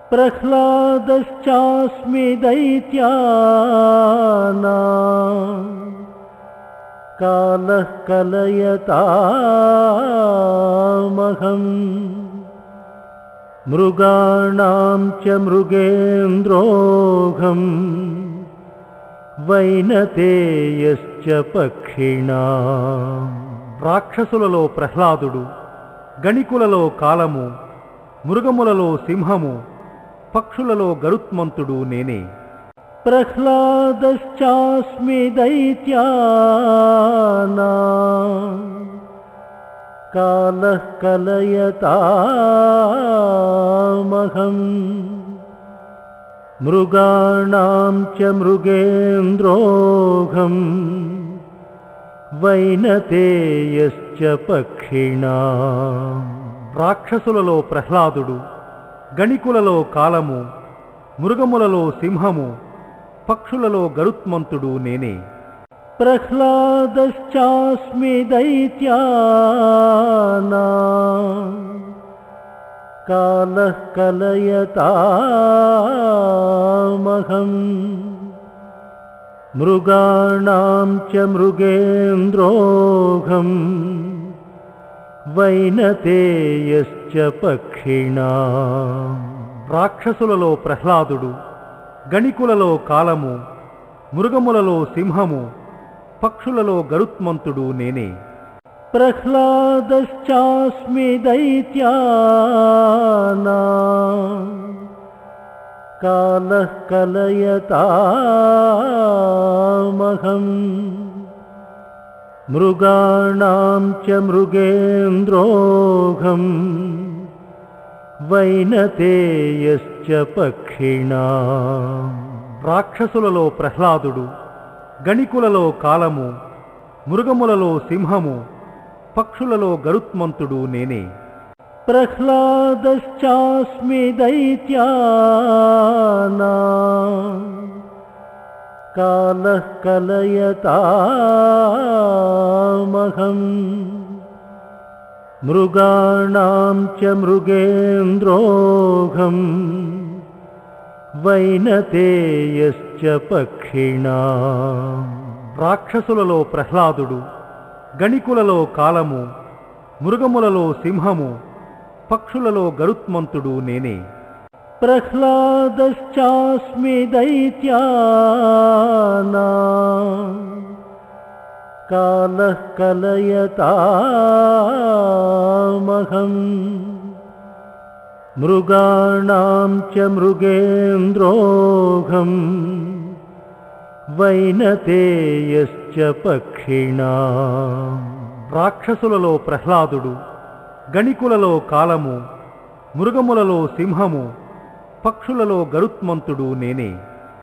प्रह्लादश्चास्मि दैत्यानां कालः कलयतामहम् मृगाणां च मृगेन्द्रोऽहम् వైనతేయశ్చ పక్షిణాం. రాక్షసులలో ప్రహ్లాదుడు, గణికులలో కాలము, మృగములలో సింహము, పక్షులలో గరుత్మంతుడు నేనే. ప్రహ్లాదశ్చాస్మి దైత్యానాం కాలః కలయతామహం మృగాణాం చ మృగేంద్రోऽహम् వైనతేయశ్చ పక్షిణాం. రాక్షసులలో ప్రహ్లాదుడు, గణికులలో కాలము, మృగములలో సింహము, పక్షులలో గరుత్మంతుడు నేనే. ప్రహ్లాదశ్చాస్మి దైత్యానాం కాలః కలయతామహం మృగాణాం చ మృగేంద్రోऽహम् వైనతేయశ్చ పక్షిణాం. రాక్షసులలో ప్రహ్లాదుడు, గణికులలో కాలము, మృగములలో సింహము, పక్షులలో గరుత్మంతుడు నేనే. ప్రహ్లాదశ్చాస్మి దైత్యానాం కాలః కలయతామహం మృగాణాం చ మృగేంద్రోऽహम् వైనతేయశ్చ పక్షిణాం. రాక్షసులలో ప్రహ్లాదుడు, గణికులలో కాలము, మృగములలో సింహము, పక్షులలో గరుత్మంతుడు నేనే. ప్రహ్లాదశ్చాస్మి దైత్యానాం కాలః కలయతామహం మృగాణాం చ మృగేంద్రోऽహम् వైనతేయశ్చ పక్షిణాం. రాక్షసులలో ప్రహ్లాదుడు, గణికులలో కాలము, మృగములలో సింహము, పక్షులలో గరుత్మంతుడు నేనే. ప్రహ్లాదశ్చాస్మి దైత్యానాం కాలః కలయతామహం మృగాణాం చ మృగేంద్రోऽహम् వైనతేయశ్చ పక్షిణాం. రాక్షసులలో ప్రహ్లాదుడు, గణికులలో కాలము, మృగములలో సింహము, పక్షులలో గరుత్మంతుడు నేనే.